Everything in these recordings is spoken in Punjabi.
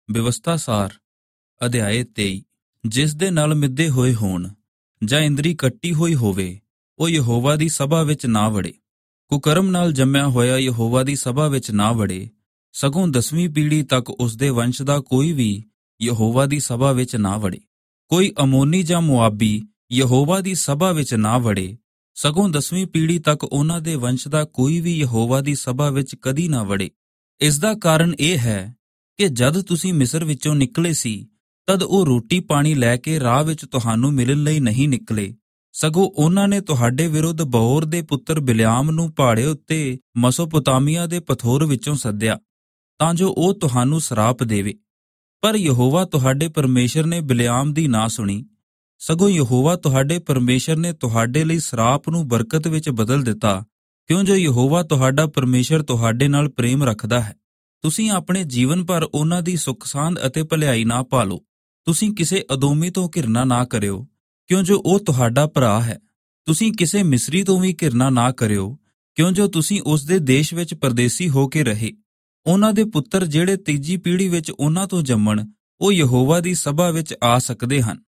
ਵਿਵਸਥਾ ਸਾਰ ਅਧਿਆਇ 23। ਜਿਸ ਦੇ ਨਾਲ ਮਿੱਧੇ ਹੋਏ ਹੋਣ ਜਾਂ ਇੰਦਰੀ ਕੱਟੀ ਹੋਈ ਹੋਵੇ, ਉਹ ਯਹੋਵਾ ਦੀ ਸਭਾ ਵਿੱਚ ਨਾ ਵੜੇ। ਕੁਕਰਮ ਨਾਲ ਜੰਮਿਆ ਹੋਇਆ ਯਹੋਵਾ ਦੀ ਸਭਾ ਵਿੱਚ ਨਾ ਵੜੇ, ਸਗੋਂ 10ਵੀਂ ਪੀੜ੍ਹੀ ਤੱਕ ਉਸਦੇ ਵੰਸ਼ ਦਾ ਕੋਈ ਵੀ ਯਹੋਵਾ ਦੀ ਸਭਾ ਵਿੱਚ ਨਾ ਵੜੇ। ਕੋਈ ਅਮੋਨੀ ਜਾਂ ਮੁਆਬੀ ਯਹੋਵਾ ਦੀ ਸਭਾ ਵਿੱਚ ਨਾ ਵੜੇ, ਸਗੋਂ 10ਵੀਂ ਪੀੜ੍ਹੀ ਤੱਕ ਉਹਨਾਂ ਦੇ ਵੰਸ਼ ਦਾ ਕੋਈ ਵੀ ਯਹੋਵਾ ਦੀ ਸਭਾ ਵਿੱਚ ਕਦੀ ਨਾ ਵੜੇ। ਇਸ ਦਾ ਕਾਰਨ ਇਹ ਹੈ ਕਿ ਜਦ ਤੁਸੀਂ ਮਿਸਰ ਵਿੱਚੋਂ ਨਿਕਲੇ ਸੀ, ਤਦ ਉਹ ਰੋਟੀ ਪਾਣੀ ਲੈ ਕੇ ਰਾਹ ਵਿੱਚ ਤੁਹਾਨੂੰ ਮਿਲਣ ਲਈ ਨਹੀਂ ਨਿਕਲੇ, ਸਗੋਂ ਉਹਨਾਂ ਨੇ ਤੁਹਾਡੇ ਵਿਰੁੱਧ ਬਓਰ ਦੇ ਪੁੱਤਰ ਬਿਲਿਆਮ ਨੂੰ ਪਹਾੜੇ ਉੱਤੇ ਮਸੋਪੋਤਾਮੀਆ ਦੇ ਪਥੋਰ ਵਿੱਚੋਂ ਸੱਦਿਆ, ਤਾਂ ਜੋ ਉਹ ਤੁਹਾਨੂੰ ਸਰਾਪ ਦੇਵੇ। ਪਰ ਯਹੋਵਾ ਤੁਹਾਡੇ ਪਰਮੇਸ਼ਰ ਨੇ ਬਿਲਿਆਮ ਦੀ ਨਾ ਸੁਣੀ, ਸਗੋਂ ਯਹੋਵਾ ਤੁਹਾਡੇ ਪਰਮੇਸ਼ਰ ਨੇ ਤੁਹਾਡੇ ਲਈ ਸਰਾਪ ਨੂੰ ਬਰਕਤ ਵਿੱਚ ਬਦਲ ਦਿੱਤਾ, ਕਿਉਂ ਜੋ ਯਹੋਵਾ ਤੁਹਾਡਾ ਪਰਮੇਸ਼ਰ ਤੁਹਾਡੇ ਨਾਲ ਪ੍ਰੇਮ ਰੱਖਦਾ ਹੈ। ਤੁਸੀਂ ਆਪਣੇ ਜੀਵਨ ਭਰ ਉਹਨਾਂ ਦੀ ਸੁੱਖ ਸਾਂਦ ਅਤੇ ਭਲਾਈ ਨਾ ਭਾਲੋ। ਤੁਸੀਂ ਕਿਸੇ ਅਦੋਮੀ ਤੋਂ ਘਿਰਨਾ ਨਾ ਕਰਿਓ, ਕਿਉਂ ਜੋ ਉਹ ਤੁਹਾਡਾ ਭਰਾ ਹੈ। ਤੁਸੀਂ ਕਿਸੇ ਮਿਸਰੀ ਤੋਂ ਵੀ ਘਿਰਨਾ ਨਾ ਕਰਿਓ, ਕਿਉਂ ਜੋ ਤੁਸੀਂ ਉਸ ਦੇ ਦੇਸ਼ ਵਿੱਚ ਪਰਦੇਸੀ ਹੋ ਕੇ ਰਹੇ। ਉਹਨਾਂ ਦੇ ਪੁੱਤਰ ਜਿਹੜੇ ਤੀਜੀ ਪੀੜ੍ਹੀ ਵਿੱਚ ਉਹਨਾਂ ਤੋਂ ਜੰਮਣ, ਉਹ ਯਹੋਵਾ ਦੀ ਸਭਾ ਵਿੱਚ ਆ ਸਕਦੇ ਹਨ।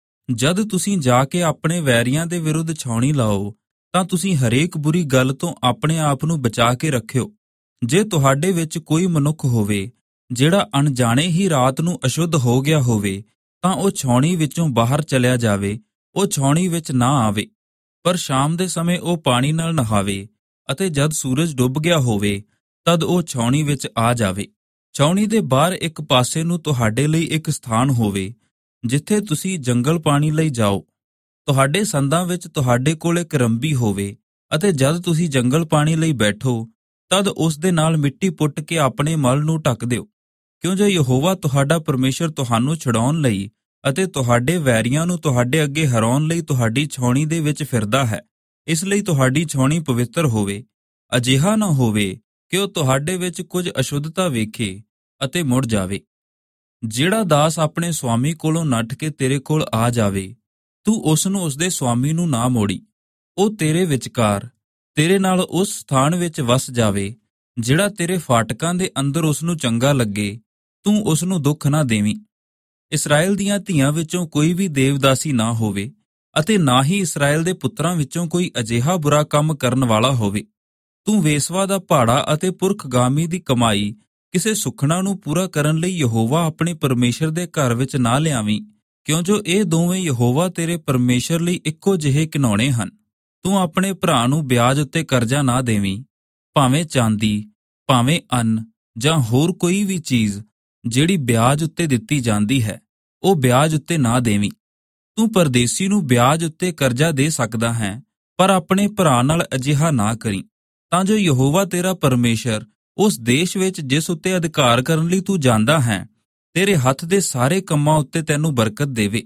ਜਦ ਤੁਸੀਂ ਜਾ ਕੇ ਆਪਣੇ ਵੈਰੀਆਂ ਦੇ ਵਿਰੁੱਧ ਛਾਉਣੀ ਲਾਓ, ਤਾਂ ਤੁਸੀਂ ਹਰੇਕ ਬੁਰੀ ਗੱਲ ਤੋਂ ਆਪਣੇ ਆਪ ਨੂੰ ਬਚਾ ਕੇ ਰੱਖਿਓ। ਜੇ ਤੁਹਾਡੇ ਵਿੱਚ ਕੋਈ ਮਨੁੱਖ ਹੋਵੇ ਜਿਹੜਾ ਅਣਜਾਣੇ ਹੀ ਰਾਤ ਨੂੰ ਅਸ਼ੁੱਧ ਹੋ ਗਿਆ ਹੋਵੇ, ਤਾਂ ਉਹ ਛਾਉਣੀ ਵਿੱਚੋਂ ਬਾਹਰ ਚਲਿਆ ਜਾਵੇ। ਉਹ ਛਾਉਣੀ ਵਿੱਚ ਨਾ ਆਵੇ, ਪਰ ਸ਼ਾਮ ਦੇ ਸਮੇਂ ਉਹ ਪਾਣੀ ਨਾਲ ਨਹਾਵੇ, ਅਤੇ ਜਦ ਸੂਰਜ ਡੁੱਬ ਗਿਆ ਹੋਵੇ, ਤਦ ਉਹ ਛਾਉਣੀ ਵਿੱਚ ਆ ਜਾਵੇ। ਛਾਉਣੀ ਦੇ ਬਾਹਰ ਇੱਕ ਪਾਸੇ ਨੂੰ ਤੁਹਾਡੇ ਲਈ ਇੱਕ ਸਥਾਨ ਹੋਵੇ, ਜਿੱਥੇ ਤੁਸੀਂ ਜੰਗਲ ਪਾਣੀ ਲਈ ਜਾਓ। ਤੁਹਾਡੇ ਸੰਦਾਂ ਵਿੱਚ ਤੁਹਾਡੇ ਕੋਲ ਇੱਕ ਰੰਬੀ ਹੋਵੇ, ਅਤੇ ਜਦ ਤੁਸੀਂ ਜੰਗਲ ਪਾਣੀ ਲਈ ਬੈਠੋ, ਤਦ ਉਸ ਦੇ ਨਾਲ ਮਿੱਟੀ ਪੁੱਟ ਕੇ ਆਪਣੇ ਮਲ ਨੂੰ ਢੱਕ ਦਿਓ, ਕਿਉਂ ਜੋ ਯਹੋਵਾ ਤੁਹਾਡਾ ਪਰਮੇਸ਼ਰ ਤੁਹਾਨੂੰ ਛੁਡਾਉਣ ਲਈ ਅਤੇ ਤੁਹਾਡੇ ਵੈਰੀਆਂ ਨੂੰ ਤੁਹਾਡੇ ਅੱਗੇ ਹਰਾਉਣ ਲਈ ਤੁਹਾਡੀ ਛਾਉਣੀ ਦੇ ਵਿੱਚ ਫਿਰਦਾ ਹੈ। ਇਸ ਲਈ ਤੁਹਾਡੀ ਛਾਉਣੀ ਪਵਿੱਤਰ ਹੋਵੇ। ਅਜਿਹਾ ਨਾ ਹੋਵੇ ਕਿ ਉਹ ਤੁਹਾਡੇ ਵਿੱਚ ਕੁਝ ਅਸ਼ੁੱਧਤਾ ਵੇਖੇ ਅਤੇ ਮੁੜ ਜਾਵੇ। ਜਿਹੜਾ ਦਾਸ ਆਪਣੇ ਸੁਆਮੀ ਕੋਲੋਂ ਨੱਠ ਕੇ ਤੇਰੇ ਕੋਲ ਆ ਜਾਵੇ, ਤੂੰ ਉਸ ਨੂੰ ਉਸਦੇ ਸੁਆਮੀ ਨੂੰ ਨਾ ਮੋੜੀ। ਉਹ ਤੇਰੇ ਵਿਚਕਾਰ ਤੇਰੇ ਨਾਲ ਉਸ ਸਥਾਨ ਵਿੱਚ ਵਸ ਜਾਵੇ ਜਿਹੜਾ ਤੇਰੇ ਫਾਟਕਾਂ ਦੇ ਅੰਦਰ ਉਸ ਨੂੰ ਚੰਗਾ ਲੱਗੇ। ਤੂੰ ਉਸ ਨੂੰ ਦੁੱਖ ਨਾ ਦੇਵੀਂ। ਇਸਰਾਏਲ ਦੀਆਂ ਧੀਆਂ ਵਿੱਚੋਂ ਕੋਈ ਵੀ ਦੇਵਦਾਸੀ ਨਾ ਹੋਵੇ, ਅਤੇ ਨਾ ਹੀ ਇਸਰਾਏਲ ਦੇ ਪੁੱਤਰਾਂ ਵਿੱਚੋਂ ਕੋਈ ਅਜਿਹਾ ਬੁਰਾ ਕੰਮ ਕਰਨ ਵਾਲਾ ਹੋਵੇ। ਤੂੰ ਵੇਸਵਾ ਦਾ ਭਾੜਾ ਅਤੇ ਪੁਰਖਗਾਮੀ ਦੀ ਕਮਾਈ ਕਿਸੇ ਸੁਖਣਾ ਨੂੰ ਪੂਰਾ ਕਰਨ ਲਈ ਯਹੋਵਾ ਆਪਣੇ ਪਰਮੇਸ਼ਰ ਦੇ ਘਰ ਵਿੱਚ ਨਾ ਲਿਆਵੀਂ, ਕਿਉਂ ਜੋ ਇਹ ਦੋਵੇਂ ਯਹੋਵਾ ਤੇਰੇ ਪਰਮੇਸ਼ਰ ਲਈ ਇੱਕੋ ਜਿਹੇ ਘਿਨਾਉਣੇ ਹਨ। ਤੂੰ ਆਪਣੇ ਭਰਾ ਨੂੰ ਵਿਆਜ ਉੱਤੇ ਕਰਜ਼ਾ ਨਾ ਦੇਵੀਂ, ਭਾਵੇਂ ਚਾਂਦੀ, ਭਾਵੇਂ ਅੰਨ ਜਾਂ ਹੋਰ ਕੋਈ ਵੀ ਚੀਜ਼ ਜਿਹੜੀ ਵਿਆਜ ਉੱਤੇ ਦਿੱਤੀ ਜਾਂਦੀ ਹੈ, ਉਹ ਵਿਆਜ ਉੱਤੇ ਨਾ ਦੇਵੀਂ। ਤੂੰ ਪਰਦੇਸੀ ਨੂੰ ਵਿਆਜ ਉੱਤੇ ਕਰਜ਼ਾ ਦੇ ਸਕਦਾ ਹੈ, ਪਰ ਆਪਣੇ ਭਰਾ ਨਾਲ ਅਜਿਹਾ ਨਾ ਕਰੀਂ, ਤਾਂ ਜੋ ਯਹੋਵਾ ਤੇਰਾ ਪਰਮੇਸ਼ਰ ਉਸ ਦੇਸ਼ ਵਿੱਚ ਜਿਸ ਉੱਤੇ ਅਧਿਕਾਰ ਕਰਨ ਲਈ ਤੂੰ ਜਾਂਦਾ ਹੈ, ਤੇਰੇ ਹੱਥ ਦੇ ਸਾਰੇ ਕੰਮਾਂ ਉੱਤੇ ਤੈਨੂੰ ਬਰਕਤ ਦੇਵੇ।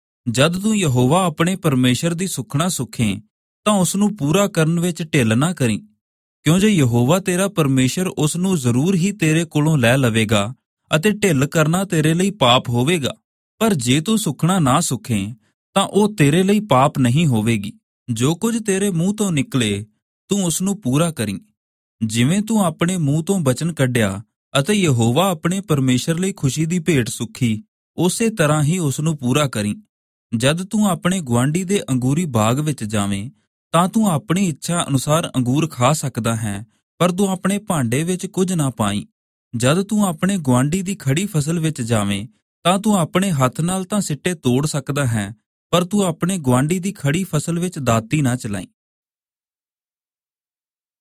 ਜਦ ਤੂੰ ਯਹੋਵਾ ਆਪਣੇ ਪਰਮੇਸ਼ਰ ਦੀ ਸੁਖਣਾ ਸੁਖੇ, ਤਾਂ ਉਸ ਨੂੰ ਪੂਰਾ ਕਰਨ ਵਿੱਚ ਢਿੱਲ ਨਾ ਕਰੀਂ, ਕਿਉਂ ਜੋ ਯਹੋਵਾ ਤੇਰਾ ਪਰਮੇਸ਼ਰ ਉਸ ਨੂੰ ਜ਼ਰੂਰ ਹੀ ਤੇਰੇ ਕੋਲੋਂ ਲੈ ਲਵੇਗਾ, ਅਤੇ ਢਿੱਲ ਕਰਨਾ ਤੇਰੇ ਲਈ ਪਾਪ ਹੋਵੇਗਾ। ਪਰ ਜੇ ਤੂੰ ਸੁਖਣਾ ਨਾ ਸੁਖੇ, ਤਾਂ ਉਹ ਤੇਰੇ ਲਈ ਪਾਪ ਨਹੀਂ ਹੋਵੇਗੀ। ਜੋ ਕੁਝ ਤੇਰੇ ਮੂੰਹ ਤੋਂ ਨਿਕਲੇ, ਤੂੰ ਉਸ ਨੂੰ ਪੂਰਾ ਕਰੀਂ। ਜਿਵੇਂ ਤੂੰ ਆਪਣੇ ਮੂੰਹ ਤੋਂ ਬਚਨ ਕੱਢਿਆ ਅਤੇ ਯਹੋਵਾ ਆਪਣੇ ਪਰਮੇਸ਼ਰ ਲਈ ਖੁਸ਼ੀ ਦੀ ਭੇਟ ਸੁੱਖੀ, ਉਸੇ ਤਰ੍ਹਾਂ ਹੀ ਉਸ ਨੂੰ ਪੂਰਾ ਕਰੀਂ। ਜਦ ਤੂੰ ਆਪਣੇ ਗੁਆਂਢੀ ਦੇ ਅੰਗੂਰੀ ਬਾਗ ਵਿੱਚ ਜਾਵੇਂ, ਤਾਂ ਤੂੰ ਆਪਣੀ ਇੱਛਾ ਅਨੁਸਾਰ ਅੰਗੂਰ ਖਾ ਸਕਦਾ ਹੈ, ਪਰ ਤੂੰ ਆਪਣੇ ਭਾਂਡੇ ਵਿੱਚ ਕੁਝ ਨਾ ਪਾਈਂ। ਜਦ ਤੂੰ ਆਪਣੇ ਗੁਆਂਢੀ ਦੀ ਖੜੀ ਫਸਲ ਵਿੱਚ ਜਾਵੇਂ, ਤਾਂ ਤੂੰ ਆਪਣੇ ਹੱਥ ਨਾਲ ਤਾਂ ਸਿੱਟੇ ਤੋੜ ਸਕਦਾ ਹੈ, ਪਰ ਤੂੰ ਆਪਣੇ ਗੁਆਂਢੀ ਦੀ ਖੜੀ ਫਸਲ ਵਿੱਚ ਦਾਤੀ ਨਾ ਚਲਾਈਂ।